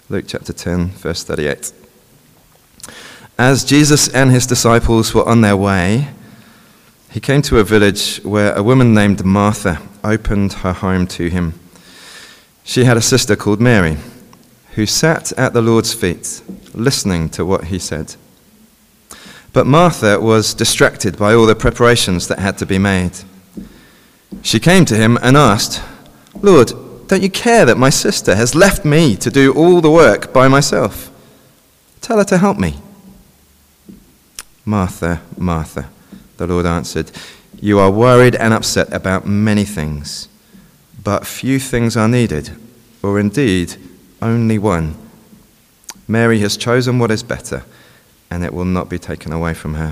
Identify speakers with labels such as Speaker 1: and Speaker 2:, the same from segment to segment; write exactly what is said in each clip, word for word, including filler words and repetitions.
Speaker 1: Luke chapter ten, verse thirty-eight. As Jesus and his disciples were on their way, he came to a village where a woman named Martha opened her home to him. She had a sister called Mary, who sat at the Lord's feet, listening to what he said. But Martha was distracted by all the preparations that had to be made. She came to him and asked, "Lord, don't you care that my sister has left me to do all the work by myself? Tell her to help me." "Martha, Martha," the Lord answered, "you are worried and upset about many things, but few things are needed, or indeed only one. Mary has chosen what is better, and it will not be taken away from her."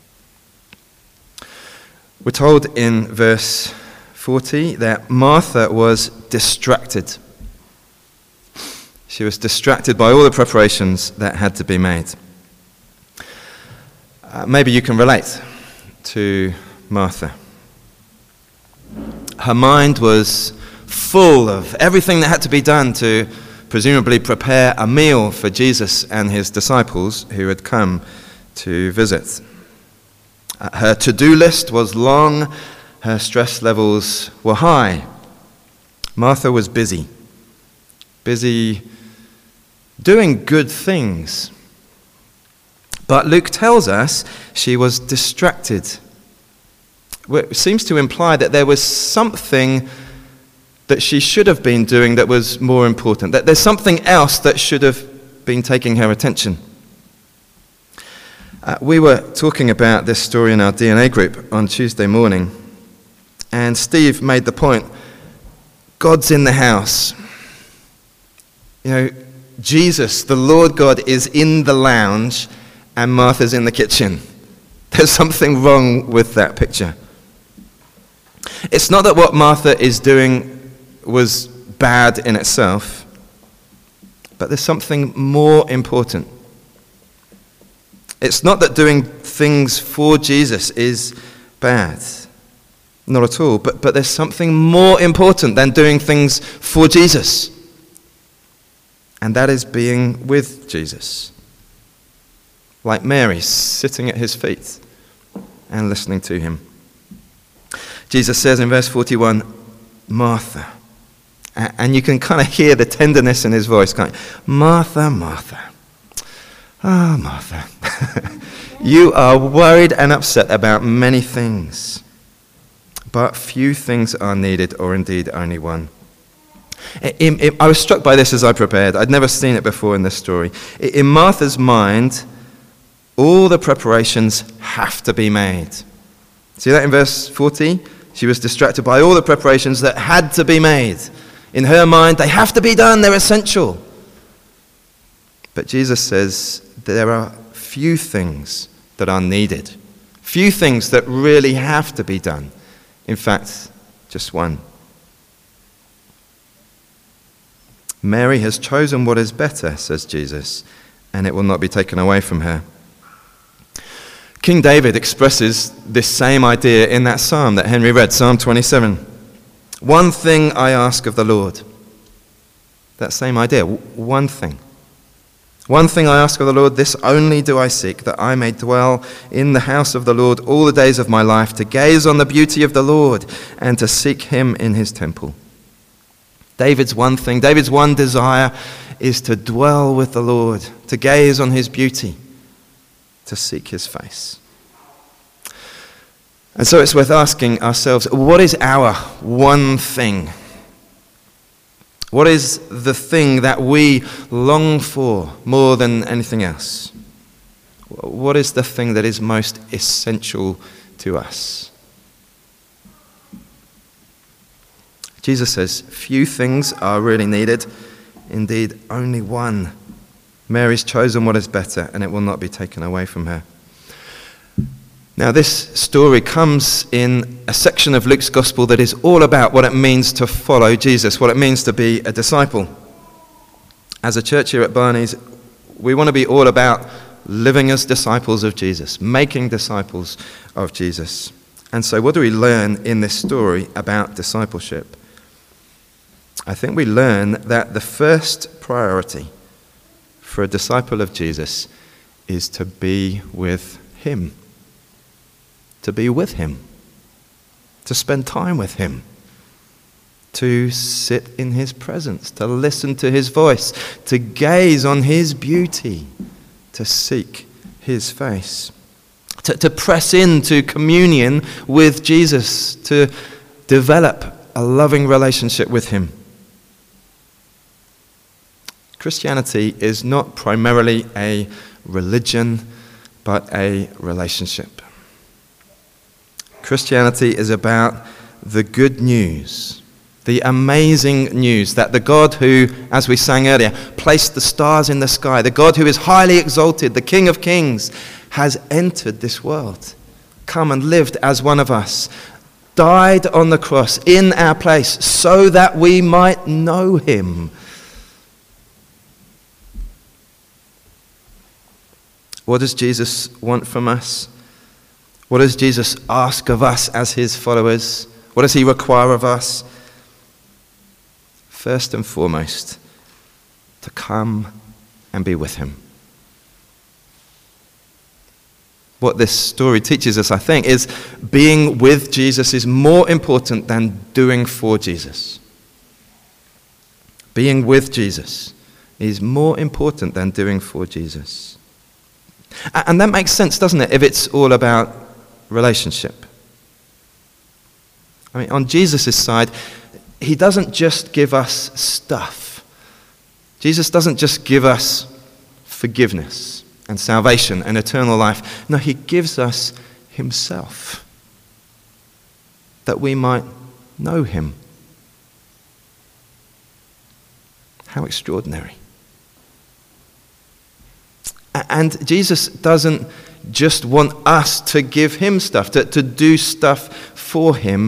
Speaker 1: We're told in verse forty that Martha was distracted. She was distracted by all the preparations that had to be made. Uh, maybe you can relate to Martha. Her mind was full of everything that had to be done to presumably prepare a meal for Jesus and his disciples who had come to visit. Uh, her to-do list was long. Her stress levels were high. Martha was busy, busy doing good things. But Luke tells us she was distracted. It seems to imply that there was something that she should have been doing that was more important, that there's something else that should have been taking her attention. Uh, we were talking about this story in our D N A group on Tuesday morning, and Steve made the point, God's in the house. You know, Jesus, the Lord God, is in the lounge and Martha's in the kitchen. There's something wrong with that picture. It's not that what Martha is doing was bad in itself, but there's something more important. It's not that doing things for Jesus is bad. Not at all. But, but there's something more important than doing things for Jesus. And that is being with Jesus. Like Mary, sitting at his feet and listening to him. Jesus says in verse forty-one, "Martha." And you can kind of hear the tenderness in his voice, kind of, "Martha, Martha. Ah, oh, Martha. You are worried and upset about many things, but few things are needed, or indeed only one." In, in, I was struck by this as I prepared. I'd never seen it before in this story. In Martha's mind, all the preparations have to be made. See that in verse forty? She was distracted by all the preparations that had to be made. In her mind, they have to be done. They're essential. But Jesus says there are few things that are needed. Few things that really have to be done. In fact, just one. Mary has chosen what is better, says Jesus, and it will not be taken away from her. King David expresses this same idea in that psalm that Henry read, Psalm twenty-seven. "One thing I ask of the Lord." That same idea, one thing. "One thing I ask of the Lord, this only do I seek, that I may dwell in the house of the Lord all the days of my life, to gaze on the beauty of the Lord and to seek him in his temple." David's one thing, David's one desire is to dwell with the Lord, to gaze on his beauty, to seek his face. And so it's worth asking ourselves, what is our one thing? What is the thing that we long for more than anything else? What is the thing that is most essential to us? Jesus says, few things are really needed. Indeed, only one. Mary's chosen what is better, and it will not be taken away from her. Now, this story comes in a section of Luke's gospel that is all about what it means to follow Jesus, what it means to be a disciple. As a church here at Barney's, we want to be all about living as disciples of Jesus, making disciples of Jesus. And so what do we learn in this story about discipleship? I think we learn that the first priority for a disciple of Jesus is to be with him. To be with him. To spend time with him. To sit in his presence. To listen to his voice. To gaze on his beauty. To seek his face. To, to press into communion with Jesus. To develop a loving relationship with him. Christianity is not primarily a religion, but a relationship. Christianity is about the good news, the amazing news that the God who, as we sang earlier, placed the stars in the sky, the God who is highly exalted, the King of Kings, has entered this world, come and lived as one of us, died on the cross in our place so that we might know him. What does Jesus want from us? What does Jesus ask of us as his followers? What does he require of us? First and foremost, to come and be with him. What this story teaches us, I think, is being with Jesus is more important than doing for Jesus. Being with Jesus is more important than doing for Jesus. And that makes sense, doesn't it, if it's all about relationship? I mean, on Jesus' side, he doesn't just give us stuff. Jesus doesn't just give us forgiveness and salvation and eternal life. No, he gives us himself, that we might know him. How extraordinary. And Jesus doesn't just want us to give him stuff, to, to do stuff for him.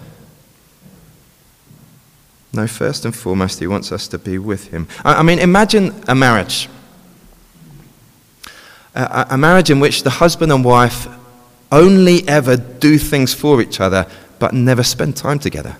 Speaker 1: No, first and foremost, he wants us to be with him. I, I mean, imagine a marriage. A, a marriage in which the husband and wife only ever do things for each other, but never spend time together.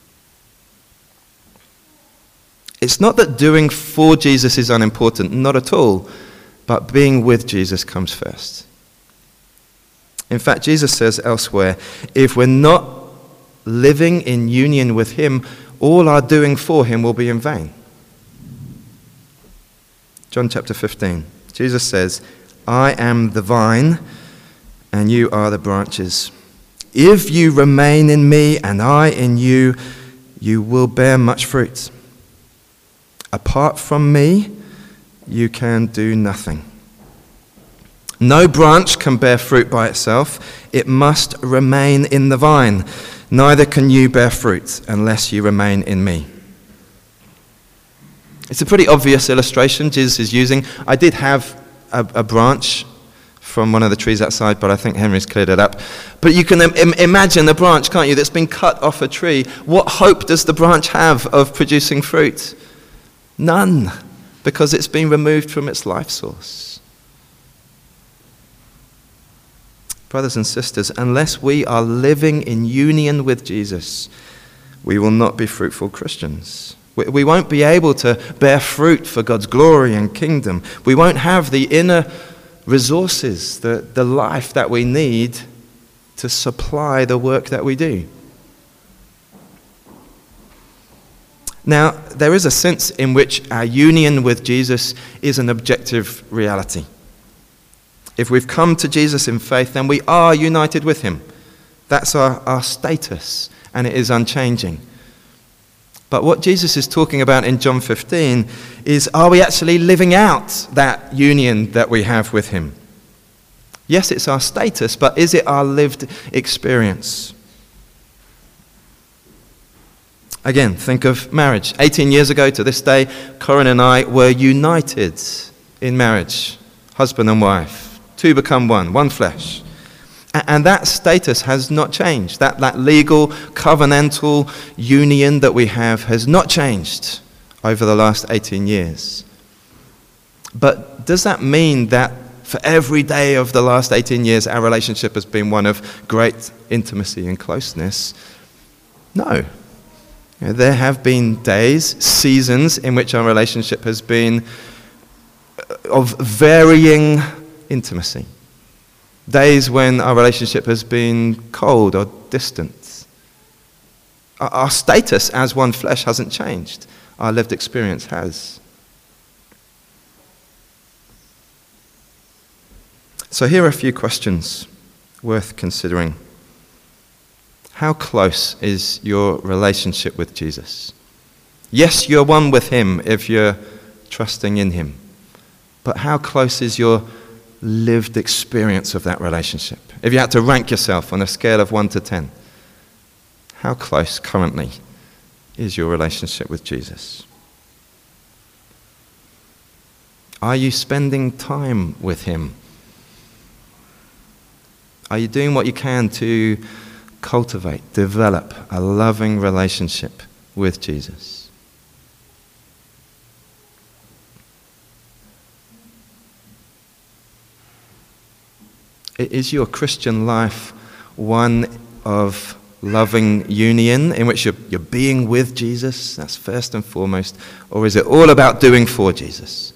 Speaker 1: It's not that doing for Jesus is unimportant, not at all. But being with Jesus comes first. In fact, Jesus says elsewhere, if we're not living in union with him, all our doing for him will be in vain. John chapter fifteen, Jesus says, I am the vine, and you are the branches. If you remain in me, and I in you, you will bear much fruit. Apart from me, you can do nothing. No branch can bear fruit by itself. It must remain in the vine. Neither can you bear fruit unless you remain in me. It's a pretty obvious illustration Jesus is using. I did have a, a branch from one of the trees outside, but I think Henry's cleared it up. But you can im- imagine a branch, can't you, that's been cut off a tree. What hope does the branch have of producing fruit? None. Because it's been removed from its life source. Brothers and sisters, unless we are living in union with Jesus, we will not be fruitful Christians. We, we won't be able to bear fruit for God's glory and kingdom. We won't have the inner resources, the, the life that we need to supply the work that we do. Now, there is a sense in which our union with Jesus is an objective reality. If we've come to Jesus in faith, then we are united with him. That's our, our status, and it is unchanging. But what Jesus is talking about in John fifteen is, are we actually living out that union that we have with him? Yes, it's our status, but is it our lived experience? Again, think of marriage. eighteen years ago to this day, Corinne and I were united in marriage. Husband and wife. Two become one, one flesh. And that status has not changed. That, that legal, covenantal union that we have has not changed over the last eighteen years. But does that mean that for every day of the last eighteen years, our relationship has been one of great intimacy and closeness? No. There have been days, seasons in which our relationship has been of varying intimacy. Days when our relationship has been cold or distant. Our, our status as one flesh hasn't changed. Our lived experience has. So here are a few questions worth considering. How close is your relationship with Jesus? Yes, you're one with him if you're trusting in him. But how close is your lived experience of that relationship? If you had to rank yourself on a scale of one to ten, how close currently is your relationship with Jesus? Are you spending time with him? Are you doing what you can to cultivate, develop a loving relationship with Jesus? Is your Christian life one of loving union in which you're, you're being with Jesus? That's first and foremost. Or is it all about doing for Jesus?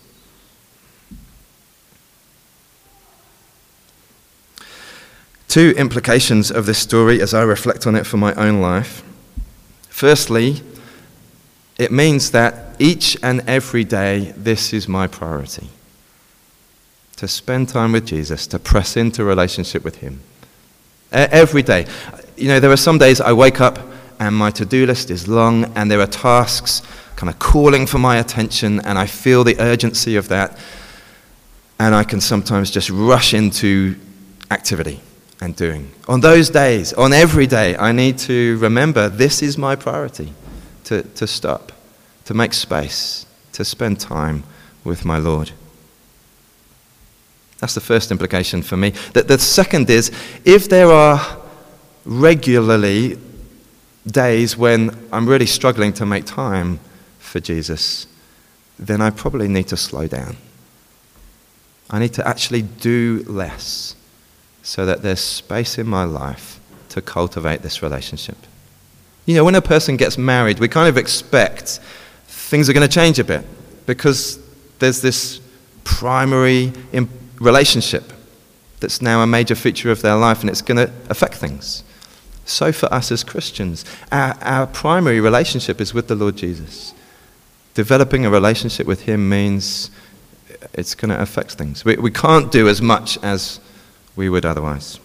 Speaker 1: Two implications of this story as I reflect on it for my own life. Firstly, it means that each and every day this is my priority. To spend time with Jesus, to press into relationship with him. Every day. You know, there are some days I wake up and my to-do list is long and there are tasks kind of calling for my attention and I feel the urgency of that. And I can sometimes just rush into activity and doing. On those days, on every day, I need to remember this is my priority. To, to stop, to make space, to spend time with my Lord. That's the first implication for me. The, the second is, if there are regularly days when I'm really struggling to make time for Jesus, then I probably need to slow down. I need to actually do less so that there's space in my life to cultivate this relationship. You know, when a person gets married, we kind of expect things are going to change a bit because there's this primary imp- relationship that's now a major feature of their life and it's going to affect things. So for us as Christians, our, our primary relationship is with the Lord Jesus. Developing a relationship with him means it's going to affect things. We, we can't do as much as we would otherwise.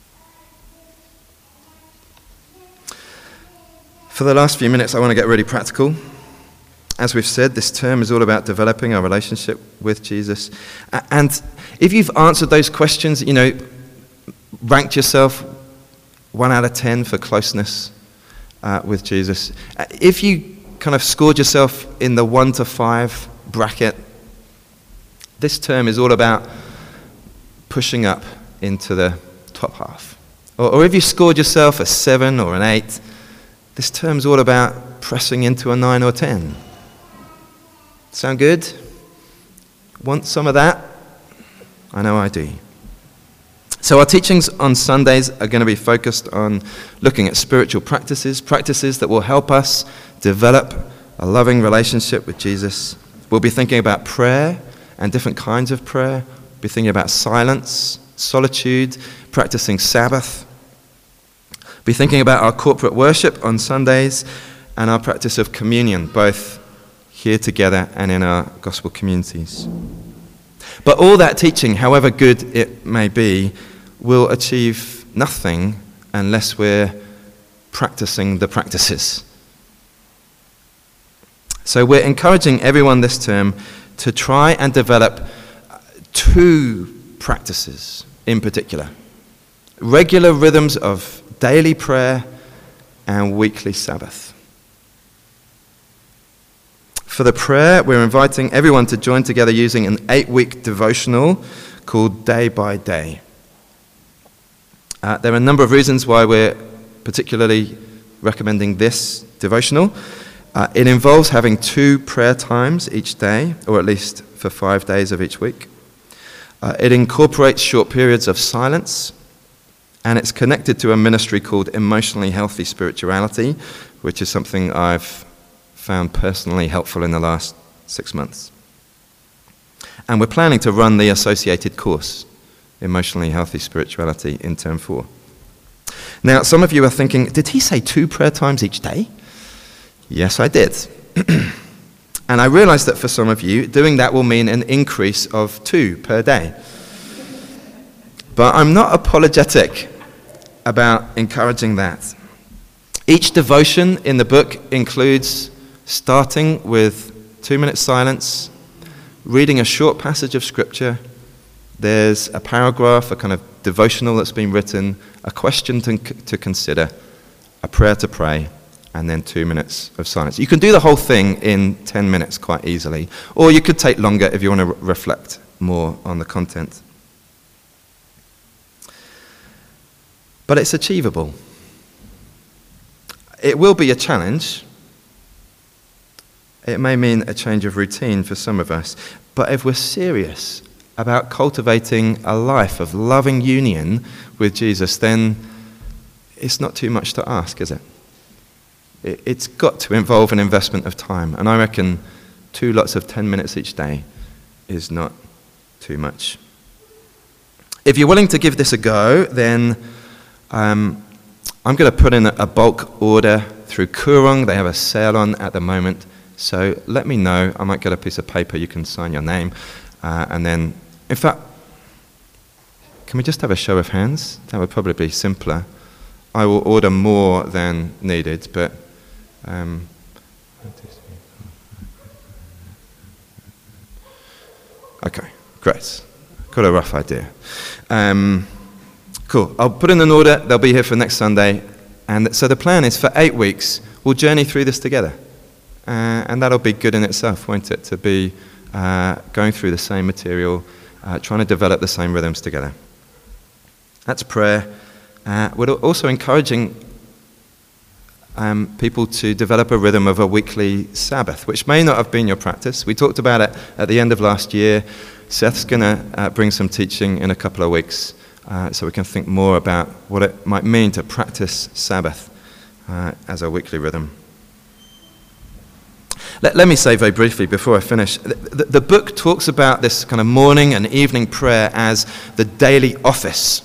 Speaker 1: For the last few minutes, I want to get really practical. As we've said, this term is all about developing our relationship with Jesus. And if you've answered those questions, you know, ranked yourself one out of ten for closeness uh, with Jesus. If you kind of scored yourself in the one to five bracket, this term is all about pushing up into the top half. Or, or if you scored yourself a seven or an eight, this term's all about pressing into a nine or ten. Sound good? Want some of that? I know I do. So our teachings on Sundays are going to be focused on looking at spiritual practices, practices that will help us develop a loving relationship with Jesus. We'll be thinking about prayer and different kinds of prayer. We'll be thinking about silence, solitude, practicing Sabbath. We'll be thinking about our corporate worship on Sundays and our practice of communion, both here together and in our gospel communities. But all that teaching, however good it may be, will achieve nothing unless we're practicing the practices. So we're encouraging everyone this term to try and develop two practices in particular. Regular rhythms of daily prayer and weekly Sabbath. For the prayer, we're inviting everyone to join together using an eight-week devotional called Day by Day. Uh, there are a number of reasons why we're particularly recommending this devotional. Uh, it involves having two prayer times each day, or at least for five days of each week. Uh, it incorporates short periods of silence, and it's connected to a ministry called Emotionally Healthy Spirituality, which is something I've found personally helpful in the last six months. And we're planning to run the associated course, Emotionally Healthy Spirituality, in term four. Now, some of you are thinking, did he say two prayer times each day? Yes, I did. And I realize that for some of you, doing that will mean an increase of two per day. But I'm not apologetic about encouraging that. Each devotion in the book includes starting with two minutes silence, reading a short passage of scripture. There's a paragraph, a kind of devotional that's been written, a question to, to consider, a prayer to pray, and then two minutes of silence. You can do the whole thing in ten minutes quite easily, or you could take longer if you want to re- reflect more on the content. But it's achievable. It will be a challenge. It may mean a change of routine for some of us, but if we're serious about cultivating a life of loving union with Jesus, then it's not too much to ask, is it? It's got to involve an investment of time, and I reckon two lots of ten minutes each day is not too much. If you're willing to give this a go, then um, I'm going to put in a bulk order through Koorong. They have a sale on at the moment, so let me know. I might get a piece of paper, you can sign your name, uh, and then, in fact, can we just have a show of hands? That would probably be simpler. I will order more than needed, but um, okay, great. Got a rough idea. Um, cool. I'll put in an order. They'll be here for next Sunday, and so the plan is for eight weeks we'll journey through this together, uh, and that'll be good in itself, won't it? To be uh, going through the same material, uh, trying to develop the same rhythms together. That's prayer. Uh, we're also encouraging um, people to develop a rhythm of a weekly Sabbath, which may not have been your practice. We talked about it at the end of last year. Seth's going to uh, bring some teaching in a couple of weeks uh, so we can think more about what it might mean to practice Sabbath uh, as a weekly rhythm. Let, let me say very briefly before I finish, the, the, the book talks about this kind of morning and evening prayer as the daily office.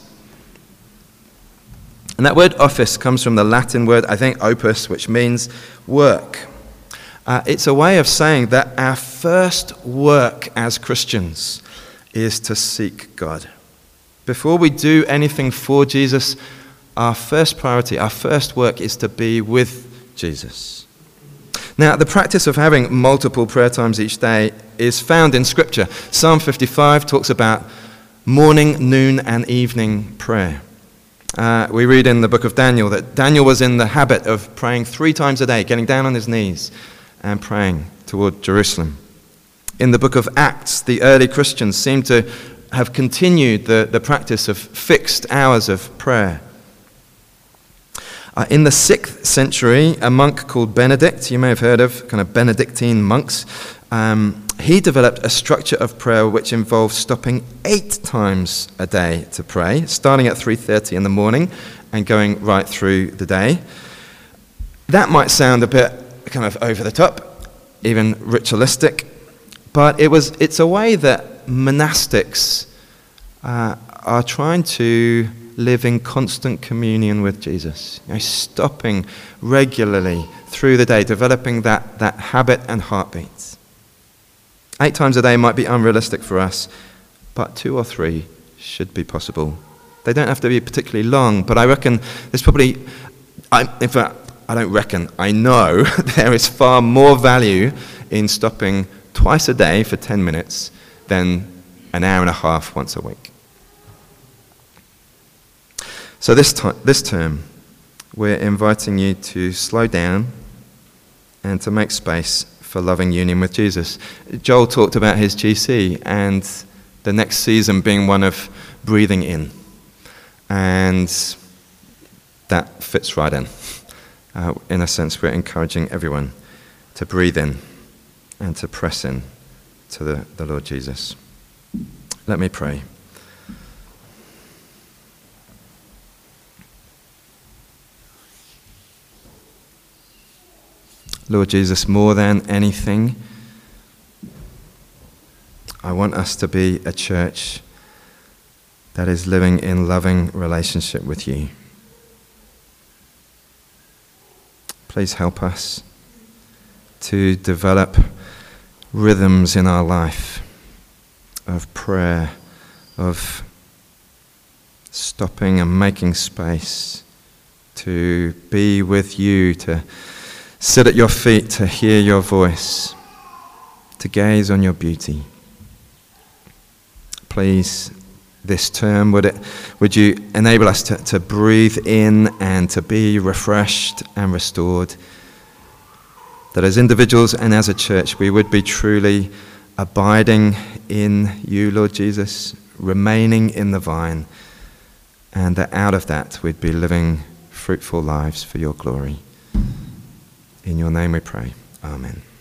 Speaker 1: And that word office comes from the Latin word, I think, opus, which means work. Uh, it's a way of saying that our first work as Christians is to seek God. Before we do anything for Jesus, our first priority, our first work is to be with Jesus. Now, the practice of having multiple prayer times each day is found in Scripture. Psalm fifty-five talks about morning, noon, and evening prayer. Uh, we read in the book of Daniel that Daniel was in the habit of praying three times a day, getting down on his knees and praying toward Jerusalem. In the book of Acts, the early Christians seem to have continued the, the practice of fixed hours of prayer. Uh, in the sixth century, a monk called Benedict, you may have heard of, kind of Benedictine monks, um, he developed a structure of prayer which involved stopping eight times a day to pray, starting at three thirty in the morning and going right through the day. That might sound a bit kind of over the top, even ritualistic, but it was, it's a way that monastics uh, are trying to live in constant communion with Jesus, you know, stopping regularly through the day, developing that, that habit and heartbeat. Eight times a day might be unrealistic for us, but two or three should be possible. They don't have to be particularly long, but I reckon there's probably, I, in fact, I don't reckon, I know there is far more value in stopping twice a day for ten minutes than an hour and a half once a week. So this, t- this term, we're inviting you to slow down and to make space for loving union with Jesus. Joel talked about his G C and the next season being one of breathing in. And that fits right in. Uh, in a sense, we're encouraging everyone to breathe in and to press in to the, the Lord Jesus. Let me pray. Lord Jesus, more than anything, I want us to be a church that is living in loving relationship with you. Please help us to develop rhythms in our life of prayer, of stopping and making space to be with you, to sit at your feet, to hear your voice, to gaze on your beauty. Please, this term, would it, would you enable us to, to breathe in and to be refreshed and restored, that as individuals and as a church we would be truly abiding in you, Lord Jesus, remaining in the vine, and that out of that we'd be living fruitful lives for your glory. In your name we pray. Amen.